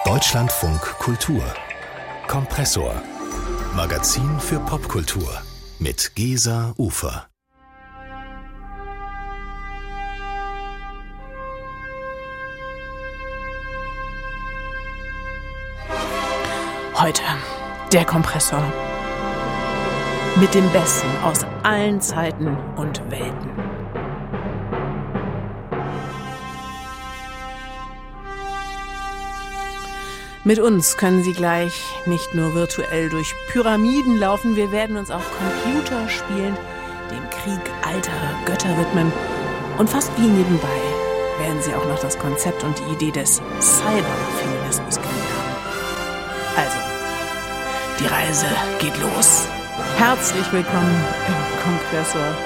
Deutschlandfunk Kultur. Kompressor. Magazin für Popkultur mit Gesa Ufer. Heute der Kompressor. Mit dem Besten aus allen Zeiten und Welten. Mit uns können Sie gleich nicht nur virtuell durch Pyramiden laufen, wir werden uns auch Computerspielen, dem Krieg alter Götter widmen. Und fast wie nebenbei werden Sie auch noch das Konzept und die Idee des Cyberfeminismus kennenlernen. Also, die Reise geht los. Herzlich willkommen im Kompressor.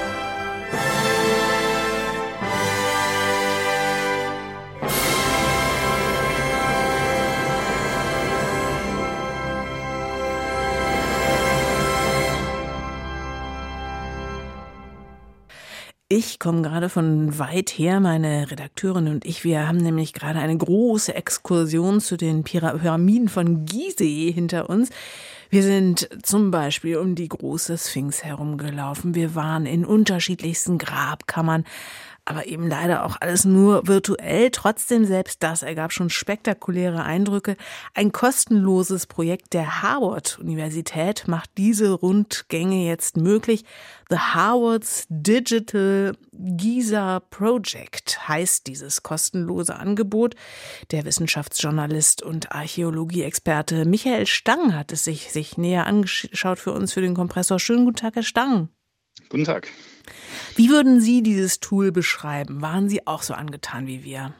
Ich komme gerade von weit her, meine Redakteurin und ich, wir haben nämlich gerade eine große Exkursion zu den Pyramiden von Gizeh hinter uns. Wir sind zum Beispiel um die große Sphinx herumgelaufen, wir waren in unterschiedlichsten Grabkammern, aber eben leider auch alles nur virtuell. Trotzdem, selbst das ergab schon spektakuläre Eindrücke. Ein kostenloses Projekt der Harvard-Universität macht diese Rundgänge jetzt möglich. The Harvard's Digital Giza Project heißt dieses kostenlose Angebot. Der Wissenschaftsjournalist und Archäologie-Experte Michael Stang hat es sich näher angeschaut für uns, für den Kompressor. Schönen guten Tag, Herr Stang. Guten Tag. Wie würden Sie dieses Tool beschreiben? Waren Sie auch so angetan wie wir?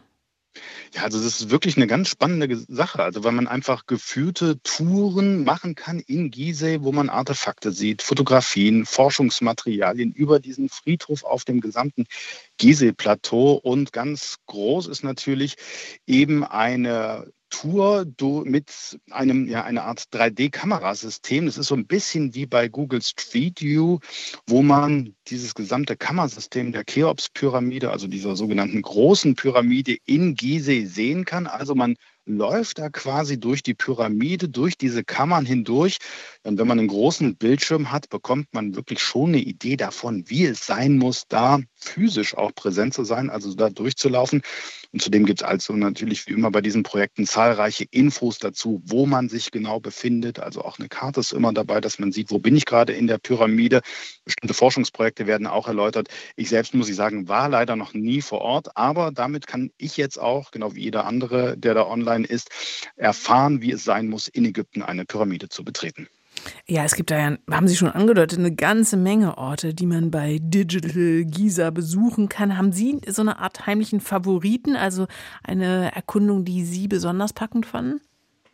Ja, also das ist wirklich eine ganz spannende Sache. Also weil man einfach geführte Touren machen kann in Gizeh, wo man Artefakte sieht, Fotografien, Forschungsmaterialien über diesen Friedhof auf dem gesamten Gizeh-Plateau. Und ganz groß ist natürlich eben eine Tour mit einer Art 3D-Kamerasystem. Das ist so ein bisschen wie bei Google Street View, wo man dieses gesamte Kammersystem der Cheops-Pyramide, also dieser sogenannten großen Pyramide in Gizeh sehen kann. Also man läuft da quasi durch die Pyramide, durch diese Kammern hindurch. Und wenn man einen großen Bildschirm hat, bekommt man wirklich schon eine Idee davon, wie es sein muss, da physisch auch präsent zu sein, also da durchzulaufen. Und zudem gibt es also natürlich wie immer bei diesen Projekten zahlreiche Infos dazu, wo man sich genau befindet. Also auch eine Karte ist immer dabei, dass man sieht, wo bin ich gerade in der Pyramide. Bestimmte Forschungsprojekte werden auch erläutert. Ich selbst, muss ich sagen, war leider noch nie vor Ort, aber damit kann ich jetzt auch, genau wie jeder andere, der da online ist, erfahren, wie es sein muss, in Ägypten eine Pyramide zu betreten. Ja, es gibt da ja, haben Sie schon angedeutet, eine ganze Menge Orte, die man bei Digital Giza besuchen kann. Haben Sie so eine Art heimlichen Favoriten, also eine Erkundung, die Sie besonders packend fanden?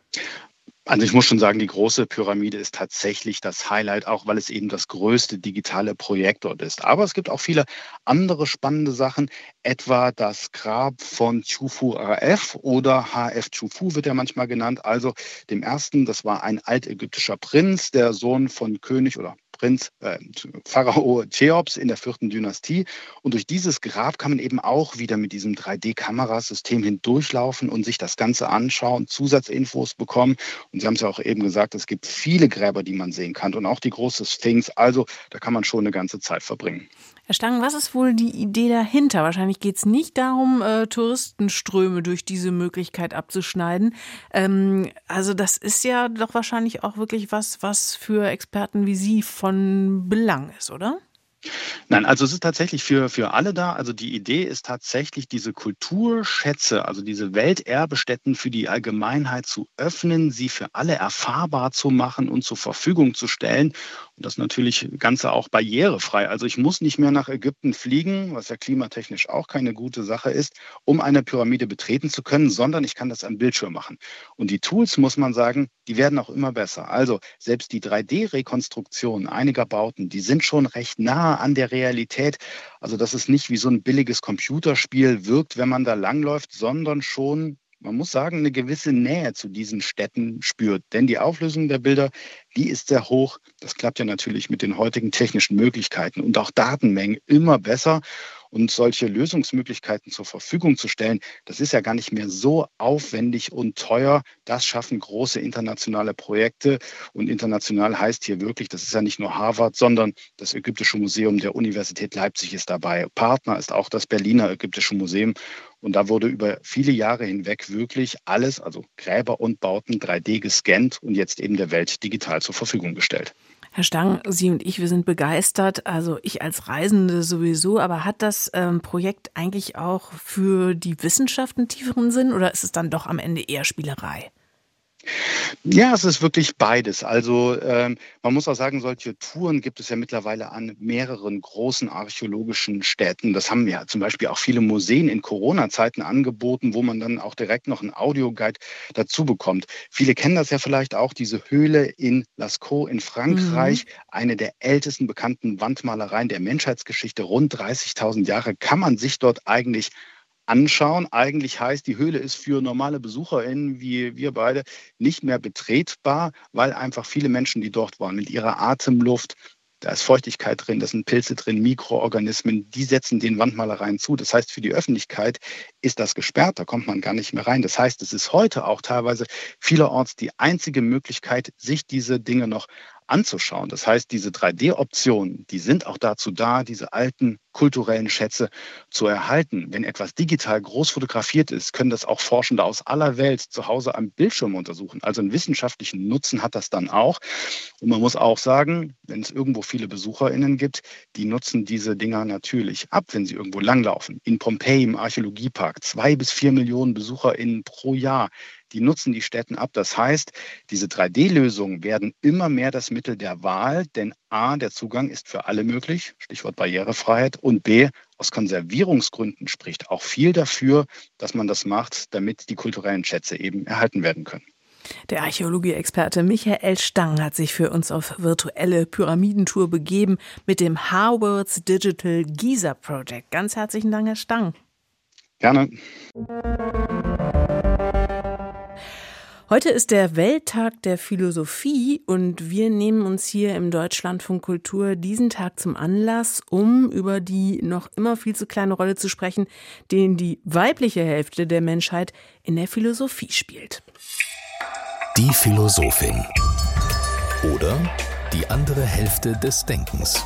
Also ich muss schon sagen, die große Pyramide ist tatsächlich das Highlight, auch weil es eben das größte digitale Projekt dort ist. Aber es gibt auch viele andere spannende Sachen, etwa das Grab von Chufu Ra'ef oder HF Chufu wird er manchmal genannt. Also dem ersten, das war ein altägyptischer Prinz, der Sohn von König oder Pharao Cheops in der 4. Dynastie. Und durch dieses Grab kann man eben auch wieder mit diesem 3D-Kamerasystem hindurchlaufen und sich das Ganze anschauen, Zusatzinfos bekommen. Und Sie haben es ja auch eben gesagt, es gibt viele Gräber, die man sehen kann und auch die große Sphinx. Also da kann man schon eine ganze Zeit verbringen. Herr Stang, was ist wohl die Idee dahinter? Wahrscheinlich geht es nicht darum, Touristenströme durch diese Möglichkeit abzuschneiden. Also das ist ja doch wahrscheinlich auch wirklich was für Experten wie Sie von Belang ist, oder? Nein, also es ist tatsächlich für alle da. Also die Idee ist tatsächlich, diese Kulturschätze, also diese Welterbestätten für die Allgemeinheit zu öffnen, sie für alle erfahrbar zu machen und zur Verfügung zu stellen. Und das natürlich Ganze auch barrierefrei. Also ich muss nicht mehr nach Ägypten fliegen, was ja klimatechnisch auch keine gute Sache ist, um eine Pyramide betreten zu können, sondern ich kann das am Bildschirm machen. Und die Tools, muss man sagen, die werden auch immer besser. Also selbst die 3D-Rekonstruktion einiger Bauten, die sind schon recht nah an der Realität. Also dass es nicht wie so ein billiges Computerspiel wirkt, wenn man da langläuft, sondern schon, man muss sagen, eine gewisse Nähe zu diesen Städten spürt. Denn die Auflösung der Bilder, die ist sehr hoch. Das klappt ja natürlich mit den heutigen technischen Möglichkeiten und auch Datenmengen immer besser. Und solche Lösungsmöglichkeiten zur Verfügung zu stellen, das ist ja gar nicht mehr so aufwendig und teuer. Das schaffen große internationale Projekte. Und international heißt hier wirklich, das ist ja nicht nur Harvard, sondern das Ägyptische Museum der Universität Leipzig ist dabei. Partner ist auch das Berliner Ägyptische Museum. Und da wurde über viele Jahre hinweg wirklich alles, also Gräber und Bauten, 3D gescannt und jetzt eben der Welt digital zur Verfügung gestellt. Herr Stang, Sie und ich, wir sind begeistert, also ich als Reisende sowieso, aber hat das Projekt eigentlich auch für die Wissenschaft einen tieferen Sinn oder ist es dann doch am Ende eher Spielerei? Ja, es ist wirklich beides. Also man muss auch sagen, solche Touren gibt es ja mittlerweile an mehreren großen archäologischen Städten. Das haben ja zum Beispiel auch viele Museen in Corona-Zeiten angeboten, wo man dann auch direkt noch einen Audioguide dazu bekommt. Viele kennen das ja vielleicht auch, diese Höhle in Lascaux in Frankreich, eine der ältesten bekannten Wandmalereien der Menschheitsgeschichte, rund 30.000 Jahre, kann man sich dort eigentlich anschauen. Eigentlich heißt, die Höhle ist für normale BesucherInnen wie wir beide nicht mehr betretbar, weil einfach viele Menschen, die dort waren, mit ihrer Atemluft, da ist Feuchtigkeit drin, da sind Pilze drin, Mikroorganismen, die setzen den Wandmalereien zu. Das heißt, für die Öffentlichkeit ist das gesperrt, da kommt man gar nicht mehr rein. Das heißt, es ist heute auch teilweise vielerorts die einzige Möglichkeit, sich diese Dinge noch anzuschauen. Das heißt, diese 3D-Optionen, die sind auch dazu da, diese alten kulturellen Schätze zu erhalten. Wenn etwas digital groß fotografiert ist, können das auch Forschende aus aller Welt zu Hause am Bildschirm untersuchen. Also einen wissenschaftlichen Nutzen hat das dann auch. Und man muss auch sagen, wenn es irgendwo viele BesucherInnen gibt, die nutzen diese Dinger natürlich ab, wenn sie irgendwo langlaufen. In Pompeji im Archäologiepark 2 bis 4 Millionen BesucherInnen pro Jahr. Die nutzen die Stätten ab. Das heißt, diese 3D-Lösungen werden immer mehr das Mittel der Wahl, denn A, der Zugang ist für alle möglich, Stichwort Barrierefreiheit, und B, aus Konservierungsgründen spricht auch viel dafür, dass man das macht, damit die kulturellen Schätze eben erhalten werden können. Der Archäologie-Experte Michael Stang hat sich für uns auf virtuelle Pyramidentour begeben mit dem Harvard's Digital Giza Project. Ganz herzlichen Dank, Herr Stang. Gerne. Heute ist der Welttag der Philosophie und wir nehmen uns hier im Deutschlandfunk Kultur diesen Tag zum Anlass, um über die noch immer viel zu kleine Rolle zu sprechen, den die weibliche Hälfte der Menschheit in der Philosophie spielt. Die Philosophin oder die andere Hälfte des Denkens.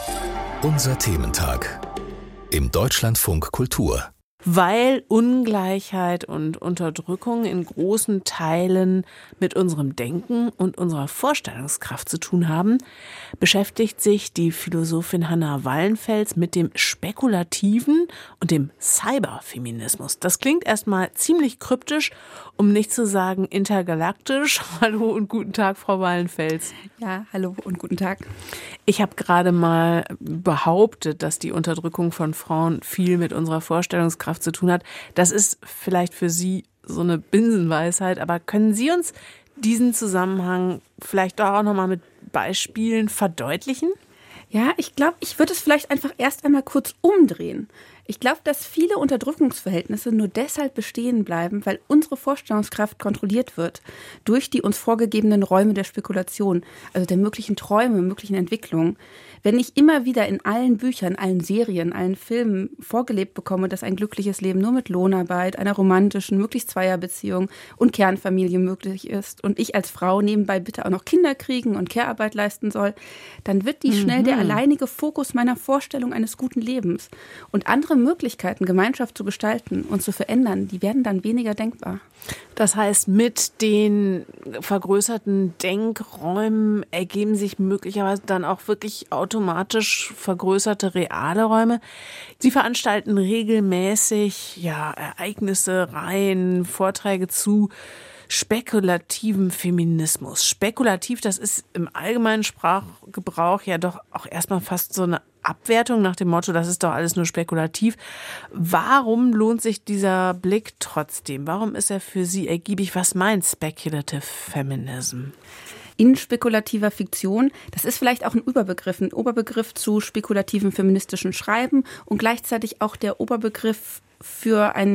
Unser Thementag im Deutschlandfunk Kultur. Weil Ungleichheit und Unterdrückung in großen Teilen mit unserem Denken und unserer Vorstellungskraft zu tun haben, beschäftigt sich die Philosophin Hannah Wallenfels mit dem spekulativen und dem Cyberfeminismus. Das klingt erstmal ziemlich kryptisch, um nicht zu sagen intergalaktisch. Hallo und guten Tag, Frau Wallenfels. Ja, hallo und guten Tag. Ich habe gerade mal behauptet, dass die Unterdrückung von Frauen viel mit unserer Vorstellungskraft zu tun hat. Das ist vielleicht für Sie so eine Binsenweisheit, aber können Sie uns diesen Zusammenhang vielleicht auch noch mal mit Beispielen verdeutlichen? Ja, ich glaube, ich würde es vielleicht einfach erst einmal kurz umdrehen. Ich glaube, dass viele Unterdrückungsverhältnisse nur deshalb bestehen bleiben, weil unsere Vorstellungskraft kontrolliert wird durch die uns vorgegebenen Räume der Spekulation, also der möglichen Träume, möglichen Entwicklungen. Wenn ich immer wieder in allen Büchern, allen Serien, allen Filmen vorgelebt bekomme, dass ein glückliches Leben nur mit Lohnarbeit, einer romantischen, möglichst Zweierbeziehung und Kernfamilie möglich ist und ich als Frau nebenbei bitte auch noch Kinder kriegen und Care-Arbeit leisten soll, dann wird die schnell der alleinige Fokus meiner Vorstellung eines guten Lebens. Und andere Möglichkeiten, Gemeinschaft zu gestalten und zu verändern, die werden dann weniger denkbar. Das heißt, mit den vergrößerten Denkräumen ergeben sich möglicherweise dann auch wirklich automatisch vergrößerte reale Räume. Sie veranstalten regelmäßig Ereignisse, Reihen, Vorträge zu spekulativen Feminismus. Spekulativ, das ist im allgemeinen Sprachgebrauch ja doch auch erstmal fast so eine Abwertung nach dem Motto, das ist doch alles nur spekulativ. Warum lohnt sich dieser Blick trotzdem? Warum ist er für Sie ergiebig? Was meint Speculative Feminism? In spekulativer Fiktion, das ist vielleicht auch ein Oberbegriff zu spekulativem feministischen Schreiben und gleichzeitig auch der Oberbegriff für ein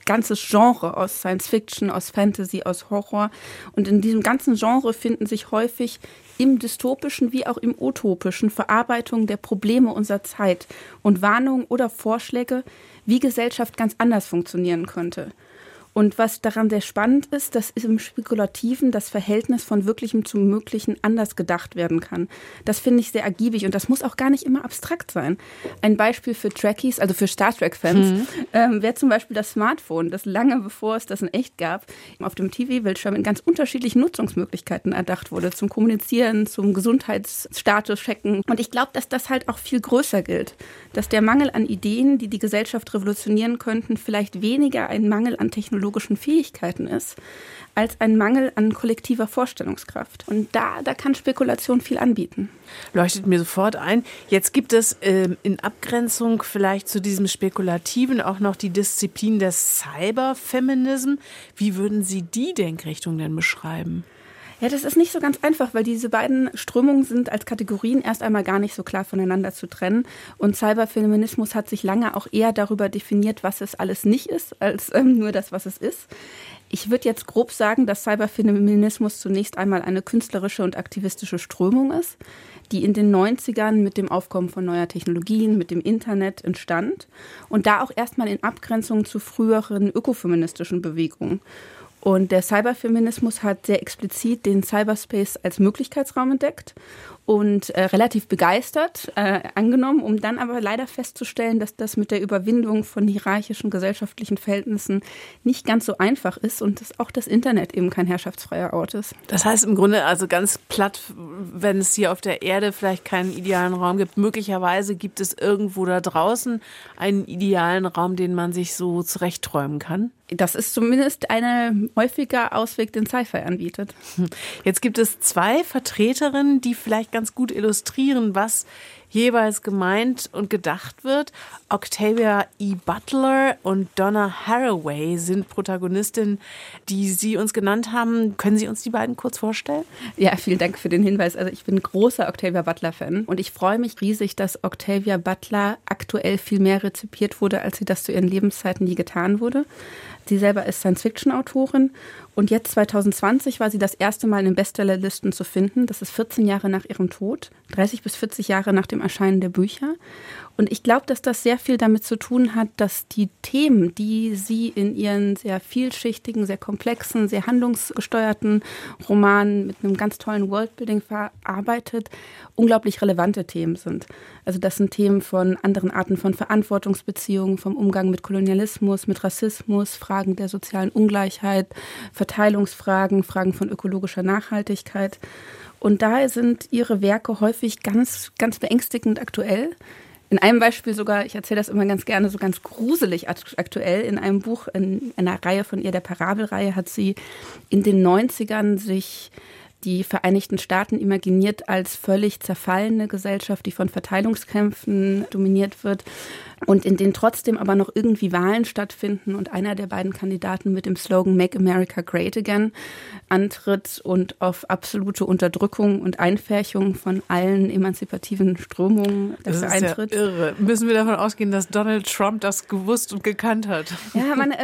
ganzes Genre aus Science Fiction, aus Fantasy, aus Horror. Und in diesem ganzen Genre finden sich häufig im dystopischen wie auch im utopischen Verarbeitungen der Probleme unserer Zeit und Warnungen oder Vorschläge, wie Gesellschaft ganz anders funktionieren könnte. Und was daran sehr spannend ist, dass im Spekulativen das Verhältnis von Wirklichem zum Möglichen anders gedacht werden kann. Das finde ich sehr ergiebig und das muss auch gar nicht immer abstrakt sein. Ein Beispiel für Trekkies, also für Star Trek-Fans, wäre zum Beispiel das Smartphone, das lange bevor es das in echt gab, auf dem TV-Bildschirm in ganz unterschiedlichen Nutzungsmöglichkeiten erdacht wurde. Zum Kommunizieren, zum Gesundheitsstatus checken. Und ich glaube, dass das halt auch viel größer gilt. Dass der Mangel an Ideen, die die Gesellschaft revolutionieren könnten, vielleicht weniger ein Mangel an technologischen Fähigkeiten ist, als ein Mangel an kollektiver Vorstellungskraft. Und da kann Spekulation viel anbieten. Leuchtet mir sofort ein. Jetzt gibt es in Abgrenzung vielleicht zu diesem Spekulativen auch noch die Disziplin des Cyberfeminism. Wie würden Sie die Denkrichtung denn beschreiben? Ja, das ist nicht so ganz einfach, weil diese beiden Strömungen sind als Kategorien erst einmal gar nicht so klar voneinander zu trennen. Und Cyberfeminismus hat sich lange auch eher darüber definiert, was es alles nicht ist, als nur das, was es ist. Ich würde jetzt grob sagen, dass Cyberfeminismus zunächst einmal eine künstlerische und aktivistische Strömung ist, die in den 90ern mit dem Aufkommen von neuer Technologien, mit dem Internet entstand und da auch erstmal in Abgrenzung zu früheren ökofeministischen Bewegungen. Und der Cyberfeminismus hat sehr explizit den Cyberspace als Möglichkeitsraum entdeckt und relativ begeistert angenommen, um dann aber leider festzustellen, dass das mit der Überwindung von hierarchischen gesellschaftlichen Verhältnissen nicht ganz so einfach ist und dass auch das Internet eben kein herrschaftsfreier Ort ist. Das heißt im Grunde, also ganz platt, wenn es hier auf der Erde vielleicht keinen idealen Raum gibt, möglicherweise gibt es irgendwo da draußen einen idealen Raum, den man sich so zurechtträumen kann? Das ist zumindest ein häufiger Ausweg, den Sci-Fi anbietet. Jetzt gibt es zwei Vertreterinnen, die vielleicht ganz gut illustrieren, was jeweils gemeint und gedacht wird. Octavia E. Butler und Donna Haraway sind Protagonistinnen, die Sie uns genannt haben. Können Sie uns die beiden kurz vorstellen? Ja, vielen Dank für den Hinweis. Also ich bin großer Octavia Butler-Fan und ich freue mich riesig, dass Octavia Butler aktuell viel mehr rezipiert wurde, als sie das zu ihren Lebenszeiten je getan wurde. Sie selber ist Science-Fiction-Autorin und jetzt 2020 war sie das erste Mal in den Bestsellerlisten zu finden. Das ist 14 Jahre nach ihrem Tod, 30 bis 40 Jahre nach dem Erscheinen der Bücher. Und ich glaube, dass das sehr viel damit zu tun hat, dass die Themen, die sie in ihren sehr vielschichtigen, sehr komplexen, sehr handlungsgesteuerten Romanen mit einem ganz tollen Worldbuilding verarbeitet, unglaublich relevante Themen sind. Also das sind Themen von anderen Arten von Verantwortungsbeziehungen, vom Umgang mit Kolonialismus, mit Rassismus, Fragen der sozialen Ungleichheit, Verteilungsfragen, Fragen von ökologischer Nachhaltigkeit. Und daher sind ihre Werke häufig ganz, ganz beängstigend aktuell. In einem Beispiel sogar, ich erzähle das immer ganz gerne, so ganz gruselig aktuell, in einem Buch, in einer Reihe von ihr, der Parabelreihe, hat sie in den 90ern sich die Vereinigten Staaten imaginiert als völlig zerfallene Gesellschaft, die von Verteilungskämpfen dominiert wird und in denen trotzdem aber noch irgendwie Wahlen stattfinden und einer der beiden Kandidaten mit dem Slogan Make America Great Again antritt und auf absolute Unterdrückung und Einfärchung von allen emanzipativen Strömungen dafür eintritt. Das ist ja irre. Müssen wir davon ausgehen, dass Donald Trump das gewusst und gekannt hat? Ja, man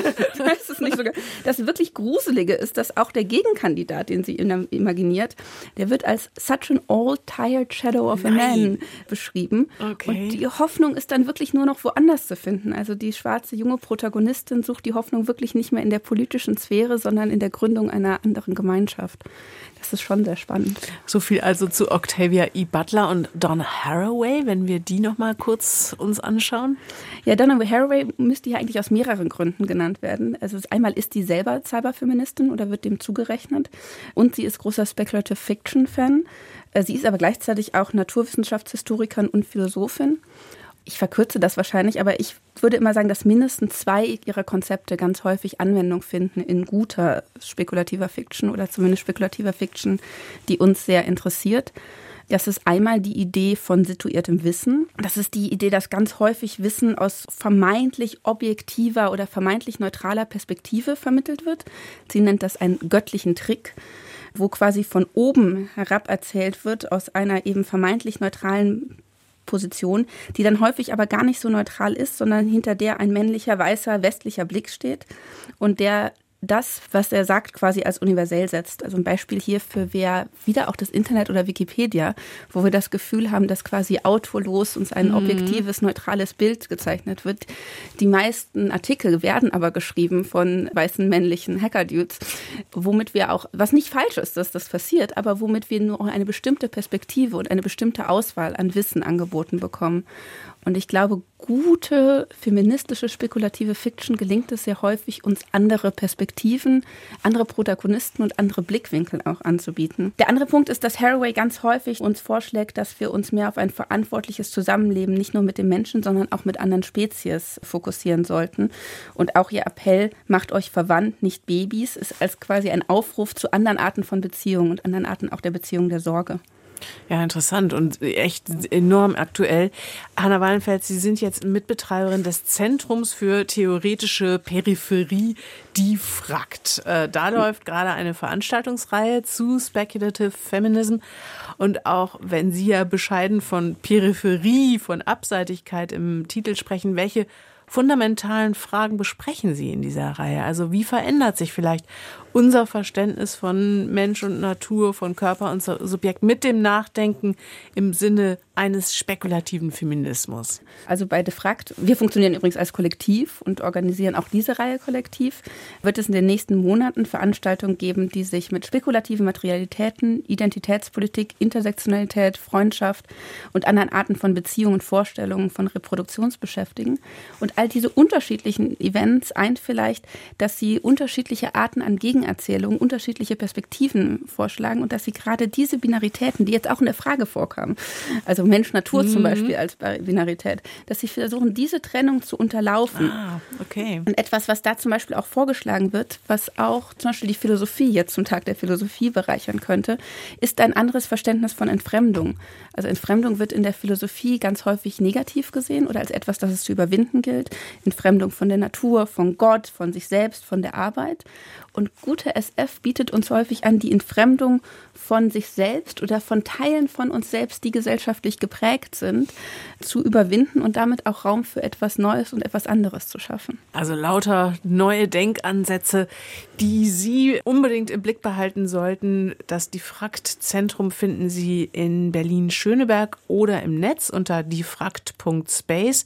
weiß es nicht sogar. Das wirklich Gruselige ist, dass auch der Gegenkandidat, den sie imaginiert, der wird als such an old, tired shadow of a man beschrieben. Okay. Und die Hoffnung ist dann wirklich nur noch woanders zu finden. Also die schwarze junge Protagonistin sucht die Hoffnung wirklich nicht mehr in der politischen Sphäre, sondern in der Gründung einer anderen Gemeinschaft. Das ist schon sehr spannend. So viel also zu Octavia E. Butler und Donna Haraway, wenn wir die noch mal kurz uns anschauen. Ja, Donna Haraway müsste ja eigentlich aus mehreren Gründen genannt werden. Also einmal ist die selber Cyberfeministin oder wird dem zugerechnet und sie ist großer Speculative Fiction-Fan. Sie ist aber gleichzeitig auch Naturwissenschaftshistorikerin und Philosophin. Ich verkürze das wahrscheinlich, aber ich würde immer sagen, dass mindestens 2 ihrer Konzepte ganz häufig Anwendung finden in guter spekulativer Fiction oder zumindest spekulativer Fiction, die uns sehr interessiert. Das ist einmal die Idee von situiertem Wissen. Das ist die Idee, dass ganz häufig Wissen aus vermeintlich objektiver oder vermeintlich neutraler Perspektive vermittelt wird. Sie nennt das einen göttlichen Trick, wo quasi von oben herab erzählt wird aus einer eben vermeintlich neutralen Position, die dann häufig aber gar nicht so neutral ist, sondern hinter der ein männlicher, weißer, westlicher Blick steht und der das, was er sagt, quasi als universell setzt. Also ein Beispiel hierfür wäre wieder auch das Internet oder Wikipedia, wo wir das Gefühl haben, dass quasi autolos uns ein objektives, neutrales Bild gezeichnet wird. Die meisten Artikel werden aber geschrieben von weißen männlichen Hacker-Dudes, womit wir auch, was nicht falsch ist, dass das passiert, aber womit wir nur eine bestimmte Perspektive und eine bestimmte Auswahl an Wissen angeboten bekommen. Und ich glaube, gute feministische, spekulative Fiction gelingt es sehr häufig, uns andere Perspektiven, andere Protagonisten und andere Blickwinkel auch anzubieten. Der andere Punkt ist, dass Haraway ganz häufig uns vorschlägt, dass wir uns mehr auf ein verantwortliches Zusammenleben nicht nur mit den Menschen, sondern auch mit anderen Spezies fokussieren sollten. Und auch ihr Appell, macht euch verwandt, nicht Babys, ist als quasi ein Aufruf zu anderen Arten von Beziehungen und anderen Arten auch der Beziehung der Sorge. Ja, interessant und echt enorm aktuell. Hanna Wallenfels, Sie sind jetzt Mitbetreiberin des Zentrums für theoretische Peripherie, die FRACT. Da läuft gerade eine Veranstaltungsreihe zu Speculative Feminism. Und auch wenn Sie ja bescheiden von Peripherie, von Abseitigkeit im Titel sprechen, welche fundamentalen Fragen besprechen Sie in dieser Reihe? Also wie verändert sich vielleicht unser Verständnis von Mensch und Natur, von Körper und Subjekt mit dem Nachdenken im Sinne eines spekulativen Feminismus? Also bei DeFragt, wir funktionieren übrigens als Kollektiv und organisieren auch diese Reihe kollektiv, wird es in den nächsten Monaten Veranstaltungen geben, die sich mit spekulativen Materialitäten, Identitätspolitik, Intersektionalität, Freundschaft und anderen Arten von Beziehungen und Vorstellungen von Reproduktion beschäftigen. Und all diese unterschiedlichen Events eint vielleicht, dass sie unterschiedliche Arten an Gegenerzählungen, unterschiedliche Perspektiven vorschlagen und dass sie gerade diese Binaritäten, die jetzt auch in der Frage vorkamen, also Mensch-Natur zum Beispiel als Binarität, dass sie versuchen, diese Trennung zu unterlaufen. Okay. Und etwas, was da zum Beispiel auch vorgeschlagen wird, was auch zum Beispiel die Philosophie jetzt zum Tag der Philosophie bereichern könnte, ist ein anderes Verständnis von Entfremdung. Also Entfremdung wird in der Philosophie ganz häufig negativ gesehen oder als etwas, das es zu überwinden gilt. Entfremdung von der Natur, von Gott, von sich selbst, von der Arbeit. Und gute SF bietet uns häufig an, die Entfremdung von sich selbst oder von Teilen von uns selbst, die gesellschaftlich geprägt sind, zu überwinden und damit auch Raum für etwas Neues und etwas anderes zu schaffen. Also lauter neue Denkansätze, die Sie unbedingt im Blick behalten sollten. Das DeFragt-Zentrum finden Sie in Berlin-Schöneberg oder im Netz unter defragt.space.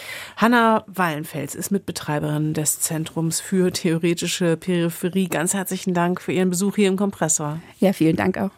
Hanna Wallenfels ist Mitbetreiberin des Zentrums für theoretische Peripherie. Ganz herzlichen Dank für Ihren Besuch hier im Kompressor. Ja, vielen Dank auch.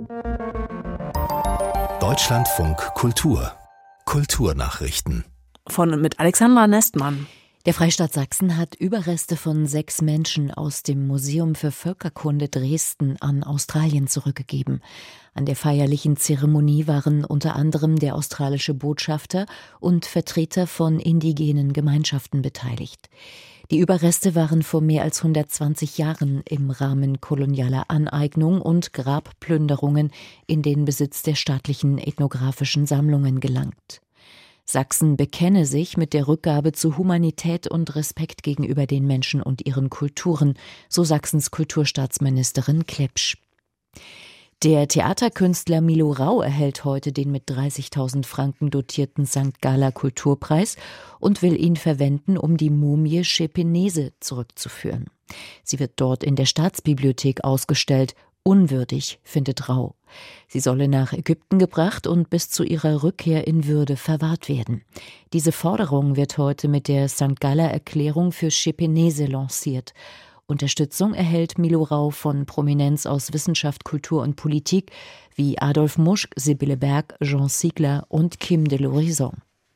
Deutschlandfunk Kultur. Kulturnachrichten. Von und mit Alexandra Nestmann. Der Freistaat Sachsen hat Überreste von 6 Menschen aus dem Museum für Völkerkunde Dresden an Australien zurückgegeben. An der feierlichen Zeremonie waren unter anderem der australische Botschafter und Vertreter von indigenen Gemeinschaften beteiligt. Die Überreste waren vor mehr als 120 Jahren im Rahmen kolonialer Aneignung und Grabplünderungen in den Besitz der staatlichen ethnographischen Sammlungen gelangt. Sachsen bekenne sich mit der Rückgabe zu Humanität und Respekt gegenüber den Menschen und ihren Kulturen, so Sachsens Kulturstaatsministerin Klepsch. Der Theaterkünstler Milo Rau erhält heute den mit 30.000 Franken dotierten St. Gala Kulturpreis und will ihn verwenden, um die Mumie Schepenese zurückzuführen. Sie wird dort in der Staatsbibliothek ausgestellt. Unwürdig, findet Rau. Sie solle nach Ägypten gebracht und bis zu ihrer Rückkehr in Würde verwahrt werden. Diese Forderung wird heute mit der St. Galler Erklärung für Schepenese lanciert. Unterstützung erhält Milo Rau von Prominenz aus Wissenschaft, Kultur und Politik wie Adolf Muschk, Sibylle Berg, Jean Ziegler und Kim de l'Horizon.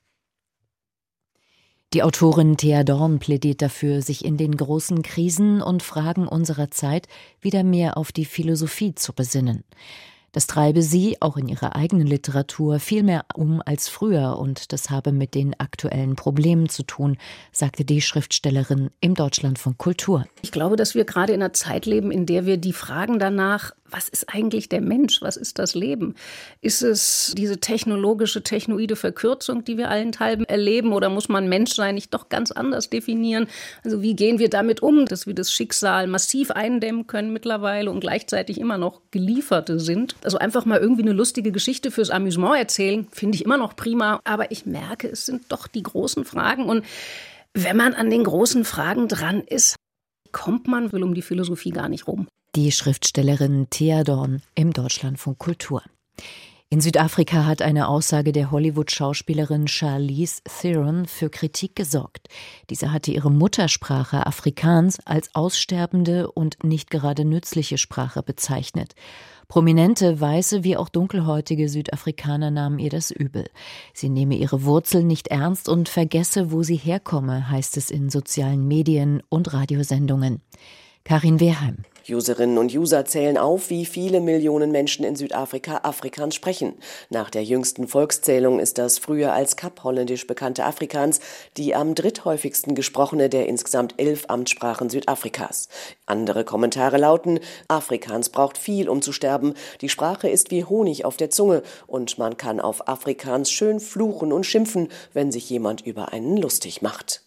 Die Autorin Thea Dorn plädiert dafür, sich in den großen Krisen und Fragen unserer Zeit wieder mehr auf die Philosophie zu besinnen. Das treibe sie, auch in ihrer eigenen Literatur, viel mehr um als früher und das habe mit den aktuellen Problemen zu tun, sagte die Schriftstellerin im Deutschlandfunk Kultur. Ich glaube, dass wir gerade in einer Zeit leben, in der wir die Fragen danach, Was ist eigentlich der Mensch? Was ist das Leben? Ist es diese technoide Verkürzung, die wir allenthalben erleben? Oder muss man Menschsein nicht doch ganz anders definieren? Also wie gehen wir damit um, dass wir das Schicksal massiv eindämmen können mittlerweile und gleichzeitig immer noch Gelieferte sind? Also einfach mal irgendwie eine lustige Geschichte fürs Amüsement erzählen, finde ich immer noch prima. Aber ich merke, es sind doch die großen Fragen. Und wenn man an den großen Fragen dran ist, kommt man wohl um die Philosophie gar nicht rum. Die Schriftstellerin Thea Dorn im Deutschlandfunk Kultur. In Südafrika hat eine Aussage der Hollywood-Schauspielerin Charlize Theron für Kritik gesorgt. Diese hatte ihre Muttersprache Afrikaans als aussterbende und nicht gerade nützliche Sprache bezeichnet. Prominente, weiße wie auch dunkelhäutige Südafrikaner nahmen ihr das übel. Sie nehme ihre Wurzeln nicht ernst und vergesse, wo sie herkomme, heißt es in sozialen Medien und Radiosendungen. Karin Wehrheim. Userinnen und User zählen auf, wie viele Millionen Menschen in Südafrika Afrikaans sprechen. Nach der jüngsten Volkszählung ist das früher als Kapholländisch bekannte Afrikaans die am dritthäufigsten gesprochene der insgesamt 11 Amtssprachen Südafrikas. Andere Kommentare lauten: Afrikaans braucht viel, um zu sterben. Die Sprache ist wie Honig auf der Zunge und man kann auf Afrikaans schön fluchen und schimpfen, wenn sich jemand über einen lustig macht.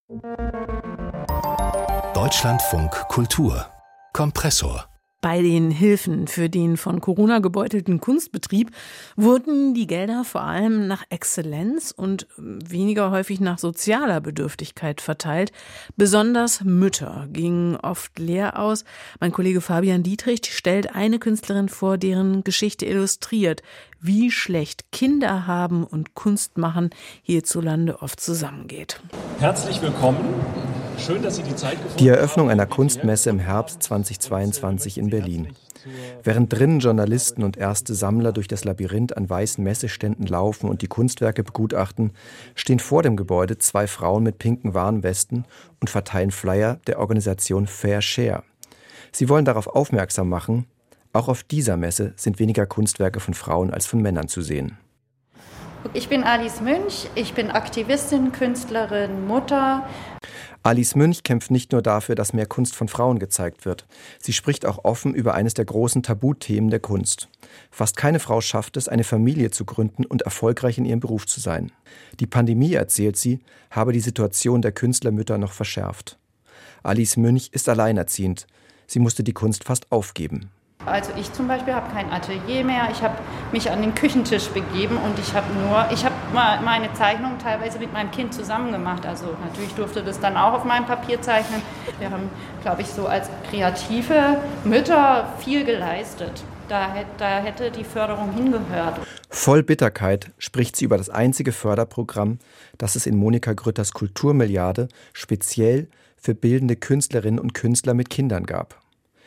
Deutschlandfunk Kultur Kompressor. Bei den Hilfen für den von Corona gebeutelten Kunstbetrieb wurden die Gelder vor allem nach Exzellenz und weniger häufig nach sozialer Bedürftigkeit verteilt. Besonders Mütter gingen oft leer aus. Mein Kollege Fabian Dietrich stellt eine Künstlerin vor, deren Geschichte illustriert, wie schlecht Kinder haben und Kunst machen hierzulande oft zusammengeht. Herzlich willkommen. Schön, dass Sie die Zeit gefunden haben. Die Eröffnung einer Kunstmesse im Herbst 2022 in Berlin. Während drinnen Journalisten und erste Sammler durch das Labyrinth an weißen Messeständen laufen und die Kunstwerke begutachten, stehen vor dem Gebäude 2 Frauen mit pinken Warnwesten und verteilen Flyer der Organisation Fair Share. Sie wollen darauf aufmerksam machen, auch auf dieser Messe sind weniger Kunstwerke von Frauen als von Männern zu sehen. Ich bin Alice Münch, ich bin Aktivistin, Künstlerin, Mutter. Alice Münch kämpft nicht nur dafür, dass mehr Kunst von Frauen gezeigt wird. Sie spricht auch offen über eines der großen Tabuthemen der Kunst. Fast keine Frau schafft es, eine Familie zu gründen und erfolgreich in ihrem Beruf zu sein. Die Pandemie, erzählt sie, habe die Situation der Künstlermütter noch verschärft. Alice Münch ist alleinerziehend. Sie musste die Kunst fast aufgeben. Also ich zum Beispiel habe kein Atelier mehr, ich habe mich an den Küchentisch begeben und ich habe meine Zeichnungen teilweise mit meinem Kind zusammen gemacht. Also natürlich durfte das dann auch auf meinem Papier zeichnen. Wir haben, glaube ich, so als kreative Mütter viel geleistet. Da hätte die Förderung hingehört. Voll Bitterkeit spricht sie über das einzige Förderprogramm, das es in Monika Grütters Kulturmilliarde speziell für bildende Künstlerinnen und Künstler mit Kindern gab.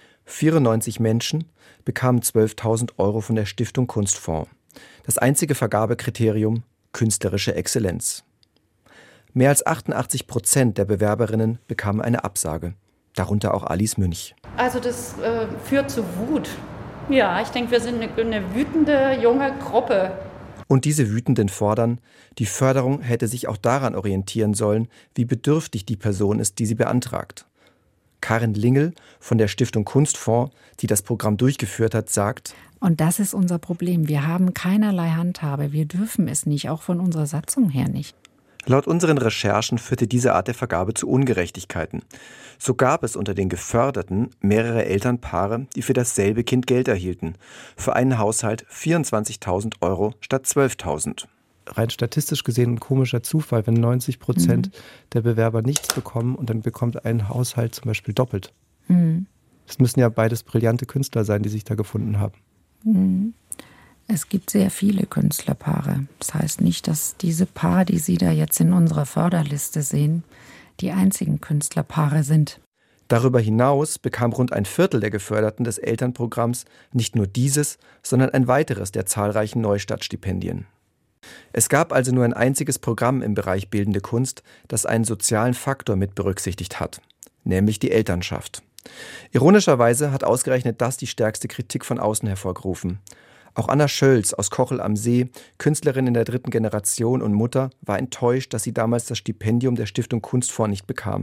94 Menschen bekamen 12.000 € von der Stiftung Kunstfonds. Das einzige Vergabekriterium: künstlerische Exzellenz. Mehr als 88% der Bewerberinnen bekamen eine Absage, darunter auch Alice Münch. Also das führt zu Wut. Ja, ich denke, wir sind eine wütende junge Gruppe. Und diese Wütenden fordern, die Förderung hätte sich auch daran orientieren sollen, wie bedürftig die Person ist, die sie beantragt. Karin Lingel von der Stiftung Kunstfonds, die das Programm durchgeführt hat, sagt: Und das ist unser Problem. Wir haben keinerlei Handhabe. Wir dürfen es nicht, auch von unserer Satzung her nicht. Laut unseren Recherchen führte diese Art der Vergabe zu Ungerechtigkeiten. So gab es unter den Geförderten mehrere Elternpaare, die für dasselbe Kind Geld erhielten. Für einen Haushalt 24.000 € statt 12.000. Rein statistisch gesehen ein komischer Zufall, wenn 90% der Bewerber nichts bekommen und dann bekommt ein Haushalt zum Beispiel doppelt. Es müssen ja beides brillante Künstler sein, die sich da gefunden haben. Es gibt sehr viele Künstlerpaare. Das heißt nicht, dass diese Paar, die Sie da jetzt in unserer Förderliste sehen, die einzigen Künstlerpaare sind. Darüber hinaus bekam rund ein Viertel der Geförderten des Elternprogramms nicht nur dieses, sondern ein weiteres der zahlreichen Neustartstipendien. Es gab also nur ein einziges Programm im Bereich Bildende Kunst, das einen sozialen Faktor mit berücksichtigt hat, nämlich die Elternschaft. Ironischerweise hat ausgerechnet das die stärkste Kritik von außen hervorgerufen. Auch Anna Schölz aus Kochel am See, Künstlerin in der 3. Generation und Mutter, war enttäuscht, dass sie damals das Stipendium der Stiftung Kunstfonds nicht bekam.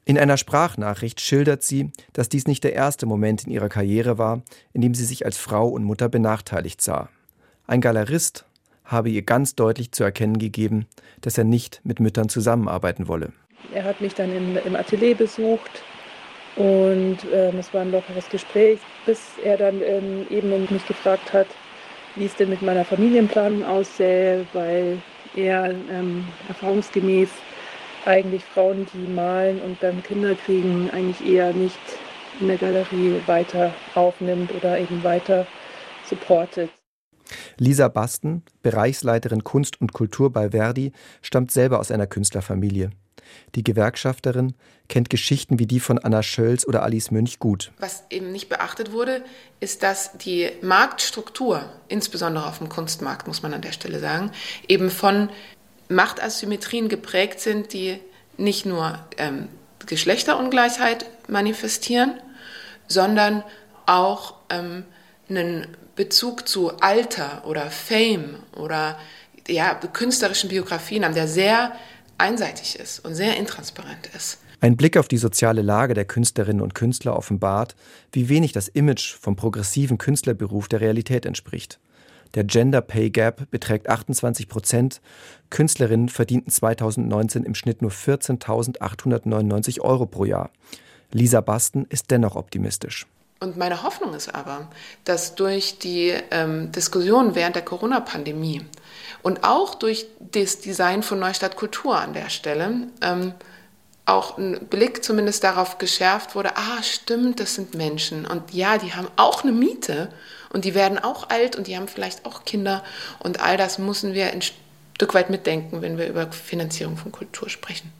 In einer Sprachnachricht schildert sie, dass dies nicht der erste Moment in ihrer Karriere war, in dem sie sich als Frau und Mutter benachteiligt sah. Ein Galerist habe ihr ganz deutlich zu erkennen gegeben, dass er nicht mit Müttern zusammenarbeiten wolle. Er hat mich dann im Atelier besucht und es war ein lockeres Gespräch, bis er dann eben mich gefragt hat, wie es denn mit meiner Familienplanung aussähe, weil er erfahrungsgemäß eigentlich Frauen, die malen und dann Kinder kriegen, eigentlich eher nicht in der Galerie weiter aufnimmt oder eben weiter supportet. Lisa Basten, Bereichsleiterin Kunst und Kultur bei Verdi, stammt selber aus einer Künstlerfamilie. Die Gewerkschafterin kennt Geschichten wie die von Anna Schölz oder Alice Münch gut. Was eben nicht beachtet wurde, ist, dass die Marktstruktur, insbesondere auf dem Kunstmarkt, muss man an der Stelle sagen, eben von Machtasymmetrien geprägt sind, die nicht nur Geschlechterungleichheit manifestieren, sondern auch einen Bezug zu Alter oder Fame oder künstlerischen Biografien haben, der sehr einseitig ist und sehr intransparent ist. Ein Blick auf die soziale Lage der Künstlerinnen und Künstler offenbart, wie wenig das Image vom progressiven Künstlerberuf der Realität entspricht. Der Gender Pay Gap beträgt 28%. Künstlerinnen verdienten 2019 im Schnitt nur 14.899 € pro Jahr. Lisa Basten ist dennoch optimistisch. Und meine Hoffnung ist aber, dass durch die Diskussion während der Corona-Pandemie und auch durch das Design von Neustadt Kultur an der Stelle auch ein Blick zumindest darauf geschärft wurde, stimmt, das sind Menschen und ja, die haben auch eine Miete und die werden auch alt und die haben vielleicht auch Kinder und all das müssen wir ein Stück weit mitdenken, wenn wir über Finanzierung von Kultur sprechen.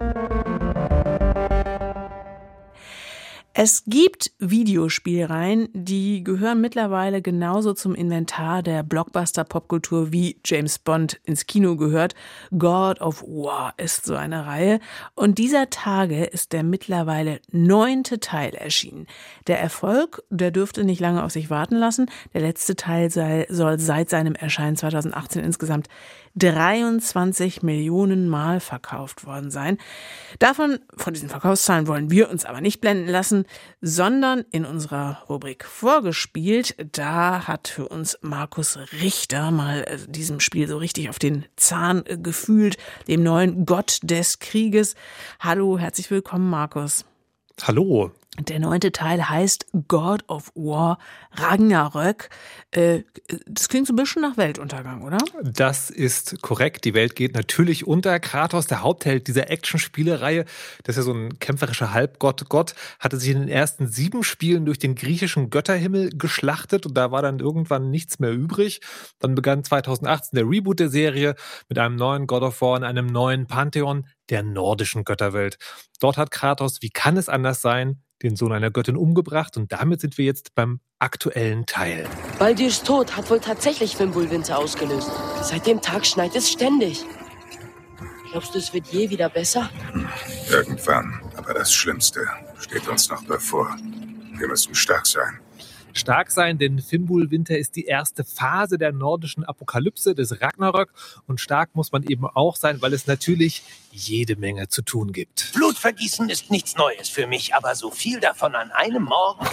Es gibt Videospielreihen, die gehören mittlerweile genauso zum Inventar der Blockbuster-Popkultur wie James Bond ins Kino gehört. God of War ist so eine Reihe. Und dieser Tage ist der mittlerweile 9. Teil erschienen. Der Erfolg, der dürfte nicht lange auf sich warten lassen. Der letzte Teil soll seit seinem Erscheinen 2018 insgesamt 23 Millionen Mal verkauft worden sein. Von diesen Verkaufszahlen wollen wir uns aber nicht blenden lassen, sondern in unserer Rubrik Vorgespielt, da hat für uns Markus Richter mal diesem Spiel so richtig auf den Zahn gefühlt, dem neuen Gott des Krieges. Hallo, herzlich willkommen, Markus. Hallo. Der 9. Teil heißt God of War Ragnarök. Das klingt so ein bisschen nach Weltuntergang, oder? Das ist korrekt. Die Welt geht natürlich unter. Kratos, der Hauptheld dieser Action-Spielereihe, das ist ja so ein kämpferischer Halbgott, hatte sich in den ersten 7 Spielen durch den griechischen Götterhimmel geschlachtet und da war dann irgendwann nichts mehr übrig. Dann begann 2018 der Reboot der Serie mit einem neuen God of War und einem neuen Pantheon der nordischen Götterwelt. Dort hat Kratos, wie kann es anders sein, den Sohn einer Göttin umgebracht und damit sind wir jetzt beim aktuellen Teil. Baldirs Tod hat wohl tatsächlich Fimbulwinter ausgelöst. Seit dem Tag schneit es ständig. Glaubst du, es wird je wieder besser? Irgendwann, aber das Schlimmste steht uns noch bevor. Wir müssen stark sein. Stark sein, denn Fimbulwinter ist die erste Phase der nordischen Apokalypse des Ragnarök und stark muss man eben auch sein, weil es natürlich jede Menge zu tun gibt. Blutvergießen ist nichts Neues für mich, aber so viel davon an einem Morgen.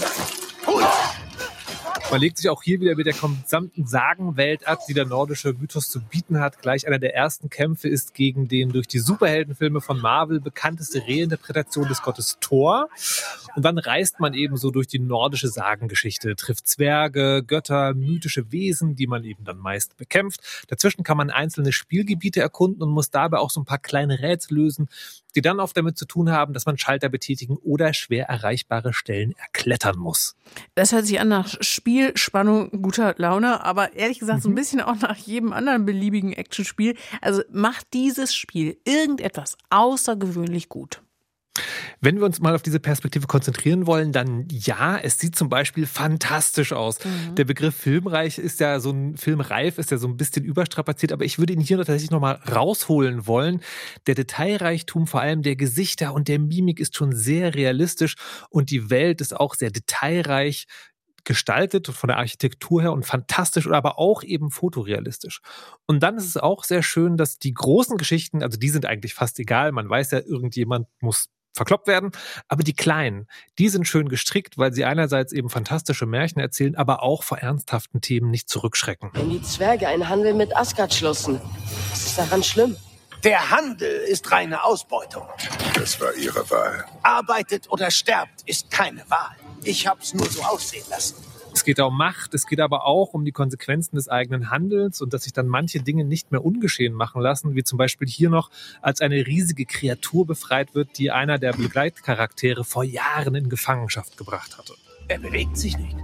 Man legt sich auch hier wieder mit der gesamten Sagenwelt ab, die der nordische Mythos zu bieten hat. Gleich einer der ersten Kämpfe ist gegen den durch die Superheldenfilme von Marvel bekannteste Reinterpretation des Gottes Thor. Und dann reist man eben so durch die nordische Sagengeschichte, trifft Zwerge, Götter, mythische Wesen, die man eben dann meist bekämpft. Dazwischen kann man einzelne Spielgebiete erkunden und muss dabei auch so ein paar kleine Rätsel lösen, die dann oft damit zu tun haben, dass man Schalter betätigen oder schwer erreichbare Stellen erklettern muss. Das hört sich an nach Spiel, Spannung, guter Laune, aber ehrlich gesagt so ein bisschen auch nach jedem anderen beliebigen Actionspiel. Also macht dieses Spiel irgendetwas außergewöhnlich gut? Wenn wir uns mal auf diese Perspektive konzentrieren wollen, dann ja, es sieht zum Beispiel fantastisch aus. Der Begriff filmreif ist ja so ein bisschen überstrapaziert, aber ich würde ihn hier tatsächlich nochmal rausholen wollen. Der Detailreichtum vor allem der Gesichter und der Mimik ist schon sehr realistisch und die Welt ist auch sehr detailreich gestaltet von der Architektur her und fantastisch, aber auch eben fotorealistisch. Und dann ist es auch sehr schön, dass die großen Geschichten, also die sind eigentlich fast egal, man weiß ja, irgendjemand muss verkloppt werden. Aber die Kleinen, die sind schön gestrickt, weil sie einerseits eben fantastische Märchen erzählen, aber auch vor ernsthaften Themen nicht zurückschrecken. Wenn die Zwerge einen Handel mit Asgard schlossen, was ist daran schlimm? Der Handel ist reine Ausbeutung. Das war ihre Wahl. Arbeitet oder sterbt ist keine Wahl. Ich hab's nur so aussehen lassen. Es geht um Macht, es geht aber auch um die Konsequenzen des eigenen Handelns und dass sich dann manche Dinge nicht mehr ungeschehen machen lassen, wie zum Beispiel hier noch, als eine riesige Kreatur befreit wird, die einer der Begleitcharaktere vor Jahren in Gefangenschaft gebracht hatte. Er bewegt sich nicht.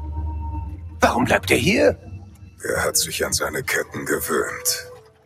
Warum bleibt er hier? Er hat sich an seine Ketten gewöhnt.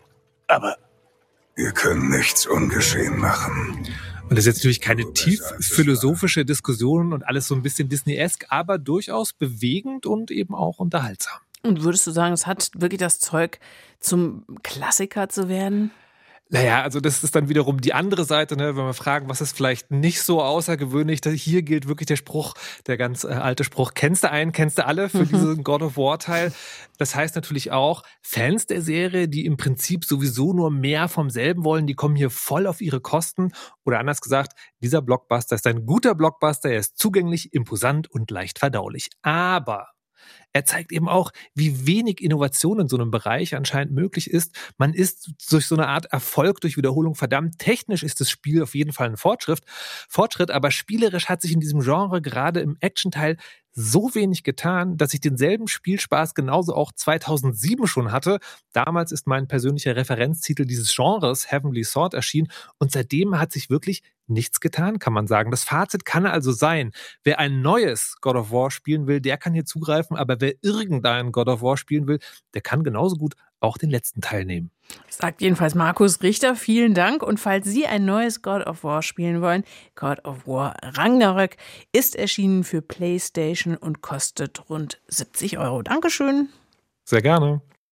Aber wir können nichts ungeschehen machen. Und das ist jetzt natürlich keine tief philosophische Diskussion und alles so ein bisschen Disney-esk, aber durchaus bewegend und eben auch unterhaltsam. Und würdest du sagen, es hat wirklich das Zeug, zum Klassiker zu werden? Naja, also das ist dann wiederum die andere Seite, ne? Wenn wir fragen, was ist vielleicht nicht so außergewöhnlich, hier gilt wirklich der Spruch, der ganz alte Spruch, kennst du einen, kennst du alle für diesen God of War Teil. Das heißt natürlich auch, Fans der Serie, die im Prinzip sowieso nur mehr vom selben wollen, die kommen hier voll auf ihre Kosten. Oder anders gesagt, dieser Blockbuster ist ein guter Blockbuster, er ist zugänglich, imposant und leicht verdaulich. Aber er zeigt eben auch, wie wenig Innovation in so einem Bereich anscheinend möglich ist. Man ist durch so eine Art Erfolg durch Wiederholung verdammt. Technisch ist das Spiel auf jeden Fall ein Fortschritt, aber spielerisch hat sich in diesem Genre gerade im Action-Teil so wenig getan, dass ich denselben Spielspaß genauso auch 2007 schon hatte. Damals ist mein persönlicher Referenztitel dieses Genres, Heavenly Sword, erschienen und seitdem hat sich wirklich nichts getan, kann man sagen. Das Fazit kann also sein, wer ein neues God of War spielen will, der kann hier zugreifen, aber wer irgendeinen God of War spielen will, der kann genauso gut auch den letzten Teil nehmen. Sagt jedenfalls Markus Richter, vielen Dank. Und falls Sie ein neues God of War spielen wollen, God of War Ragnarök ist erschienen für PlayStation und kostet rund 70 €. Dankeschön. Sehr gerne.